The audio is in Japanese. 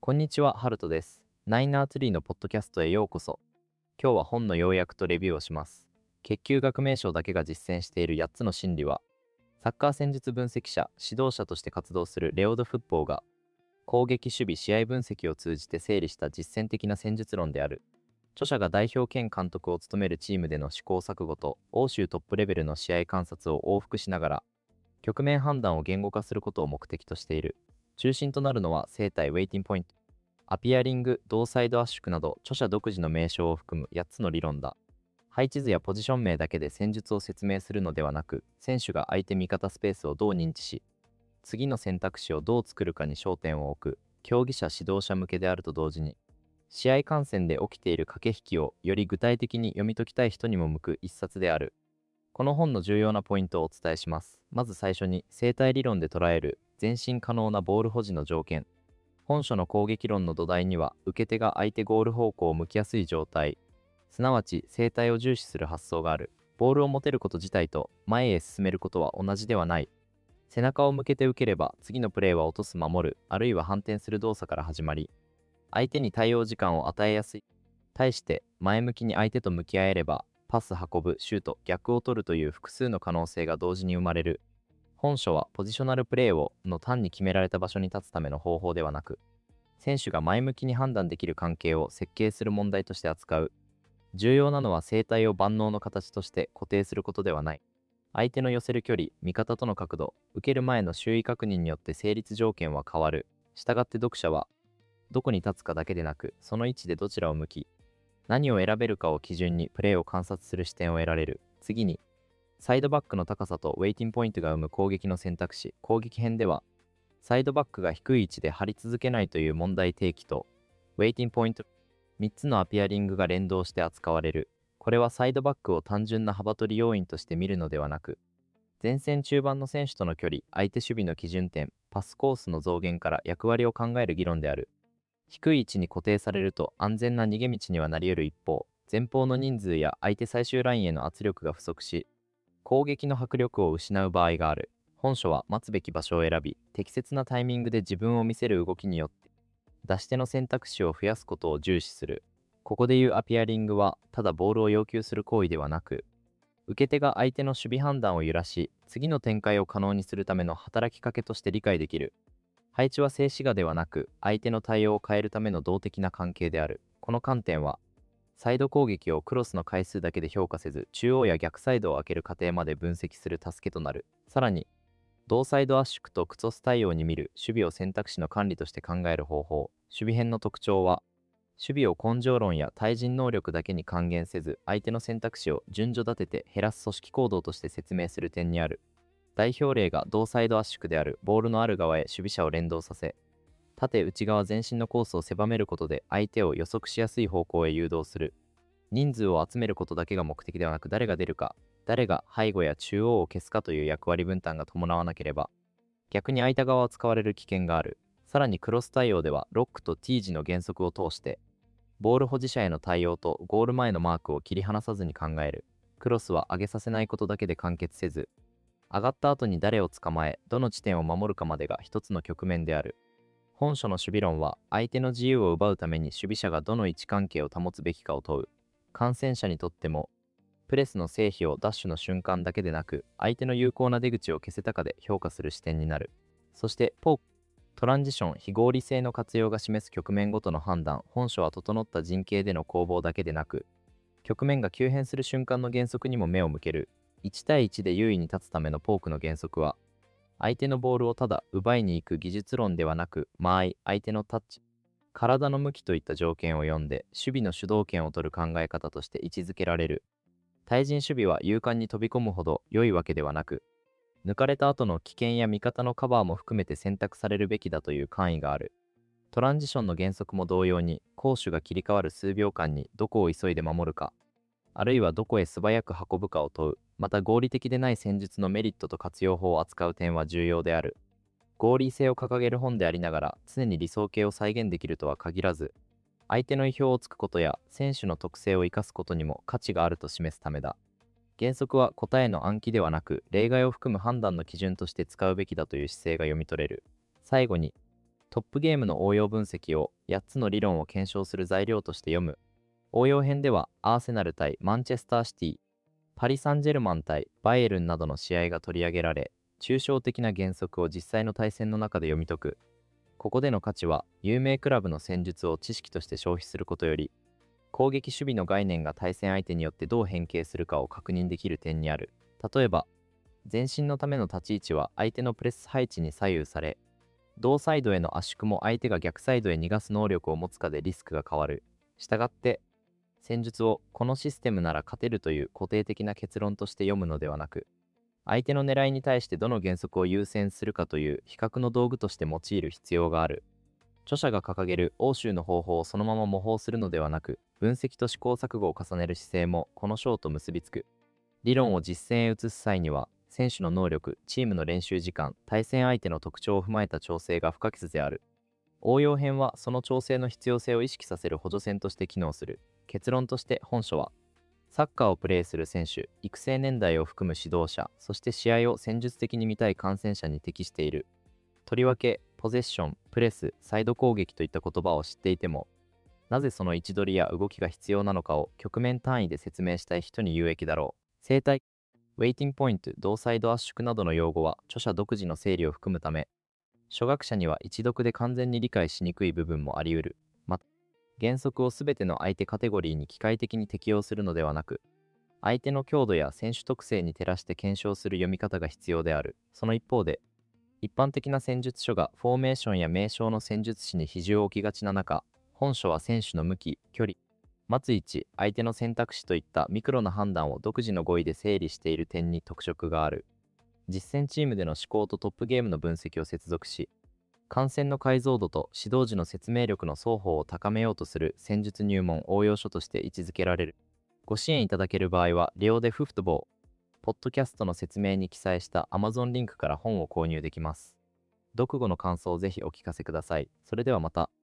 こんにちは、ハルトです。ナイナーツリーのポッドキャストへようこそ。今日は本の要約とレビューをします。血球学名称だけが実践している8つの心理は、サッカー戦術分析者、指導者として活動するレオド・フッボーが、攻撃守備試合分析を通じて整理した実践的な戦術論である。著者が代表兼監督を務めるチームでの試行錯誤と、欧州トップレベルの試合観察を往復しながら、局面判断を言語化することを目的としている。中心となるのは生体ウェイティングポイント、アピアリング、同サイド圧縮など著者独自の名称を含む8つの理論だ。配置図やポジション名だけで戦術を説明するのではなく、選手が相手味方スペースをどう認知し、次の選択肢をどう作るかに焦点を置く、競技者指導者向けであると同時に、試合観戦で起きている駆け引きをより具体的に読み解きたい人にも向く一冊である。この本の重要なポイントをお伝えします。まず最初に、生態理論で捉える前進可能なボール保持の条件。本書の攻撃論の土台には、受け手が相手ゴール方向を向きやすい状態、すなわち生態を重視する発想がある。ボールを持てること自体と前へ進めることは同じではない。背中を向けて受ければ、次のプレーは落とす守る、あるいは反転する動作から始まり、相手に対応時間を与えやすい。対して前向きに相手と向き合えれば、パス運ぶ、シュート、逆を取るという複数の可能性が同時に生まれる。本書はポジショナルプレーをの単に決められた場所に立つための方法ではなく、選手が前向きに判断できる関係を設計する問題として扱う。重要なのは生態を万能の形として固定することではない。相手の寄せる距離、味方との角度、受ける前の周囲確認によって成立条件は変わる。したがって読者は、どこに立つかだけでなく、その位置でどちらを向き、何を選べるかを基準にプレーを観察する視点を得られる。次に、サイドバックの高さとウェイティングポイントが生む攻撃の選択肢、攻撃編では、サイドバックが低い位置で張り続けないという問題提起と、ウェイティングポイント、3つのアピアリングが連動して扱われる。これはサイドバックを単純な幅取り要因として見るのではなく、前線中盤の選手との距離、相手守備の基準点、パスコースの増減から役割を考える議論である。低い位置に固定されると安全な逃げ道にはなり得る一方、前方の人数や相手最終ラインへの圧力が不足し、攻撃の迫力を失う場合がある。本書は待つべき場所を選び、適切なタイミングで自分を見せる動きによって、出し手の選択肢を増やすことを重視する。ここでいうアピアリングは、ただボールを要求する行為ではなく、受け手が相手の守備判断を揺らし、次の展開を可能にするための働きかけとして理解できる。配置は静止画ではなく、相手の対応を変えるための動的な関係である。この観点は、サイド攻撃をクロスの回数だけで評価せず、中央や逆サイドを開ける過程まで分析する助けとなる。さらに、同サイド圧縮とクロス対応に見る守備を選択肢の管理として考える方法。守備編の特徴は、守備を根性論や対人能力だけに還元せず、相手の選択肢を順序立てて減らす組織行動として説明する点にある。代表例が同サイド圧縮であるボールのある側へ守備者を連動させ、縦内側前進のコースを狭めることで相手を予測しやすい方向へ誘導する。人数を集めることだけが目的ではなく、誰が出るか、誰が背後や中央を消すかという役割分担が伴わなければ、逆に空いた側を使われる危険がある。さらにクロス対応では、ロックと T 字の原則を通して、ボール保持者への対応とゴール前のマークを切り離さずに考える。クロスは上げさせないことだけで完結せず、上がった後に誰を捕まえ、どの地点を守るかまでが一つの局面である。本書の守備論は、相手の自由を奪うために守備者がどの位置関係を保つべきかを問う。観戦者にとっても、プレスの成否をダッシュの瞬間だけでなく、相手の有効な出口を消せたかで評価する視点になる。そして、トランジション、非合理性の活用が示す局面ごとの判断。本書は整った陣形での攻防だけでなく、局面が急変する瞬間の原則にも目を向ける。1対1で優位に立つためのポークの原則は、相手のボールをただ奪いに行く技術論ではなく、間合い、相手のタッチ、体の向きといった条件を読んで、守備の主導権を取る考え方として位置づけられる。対人守備は勇敢に飛び込むほど良いわけではなく、抜かれた後の危険や味方のカバーも含めて選択されるべきだという簡意がある。トランジションの原則も同様に、攻守が切り替わる数秒間にどこを急いで守るか、あるいはどこへ素早く運ぶかを問う。また合理的でない戦術のメリットと活用法を扱う点は重要である。合理性を掲げる本でありながら、常に理想形を再現できるとは限らず、相手の意表をつくことや選手の特性を生かすことにも価値があると示すためだ。原則は答えの暗記ではなく、例外を含む判断の基準として使うべきだという姿勢が読み取れる。最後に、 トップゲームの応用分析を8つの理論を検証する材料として読む。応用編ではアーセナル対マンチェスターシティ、パリ・サンジェルマン対バイエルンなどの試合が取り上げられ、抽象的な原則を実際の対戦の中で読み解く。ここでの価値は、有名クラブの戦術を知識として消費することより、攻撃守備の概念が対戦相手によってどう変形するかを確認できる点にある。例えば、前進のための立ち位置は相手のプレス配置に左右され、同サイドへの圧縮も相手が逆サイドへ逃がす能力を持つかでリスクが変わる。したがって、戦術をこのシステムなら勝てるという固定的な結論として読むのではなく、相手の狙いに対してどの原則を優先するかという比較の道具として用いる必要がある。著者が掲げる欧州の方法をそのまま模倣するのではなく、分析と試行錯誤を重ねる姿勢もこの章と結びつく。理論を実践へ移す際には、選手の能力、チームの練習時間、対戦相手の特徴を踏まえた調整が不可欠である。応用編はその調整の必要性を意識させる補助線として機能する。結論として本書は、サッカーをプレーする選手、育成年代を含む指導者、そして試合を戦術的に見たい観戦者に適している。とりわけ、ポゼッション、プレス、サイド攻撃といった言葉を知っていても、なぜその位置取りや動きが必要なのかを局面単位で説明したい人に有益だろう。生態、ウェイティングポイント、同サイド圧縮などの用語は著者独自の整理を含むため、初学者には一読で完全に理解しにくい部分もあり得る。また、原則をすべての相手カテゴリーに機械的に適用するのではなく、相手の強度や選手特性に照らして検証する読み方が必要である。その一方で、一般的な戦術書がフォーメーションや名称の戦術師に比重を置きがちな中、本書は選手の向き、距離、待つ位置、相手の選択肢といったミクロな判断を独自の語彙で整理している点に特色がある。実践チームでの思考とトップゲームの分析を接続し、観戦の解像度と指導時の説明力の双方を高めようとする戦術入門応用書として位置づけられる。ご支援いただける場合は、レオ・デ・フフトボー、ポッドキャストの説明に記載した Amazon リンクから本を購入できます。読後の感想をぜひお聞かせください。それではまた。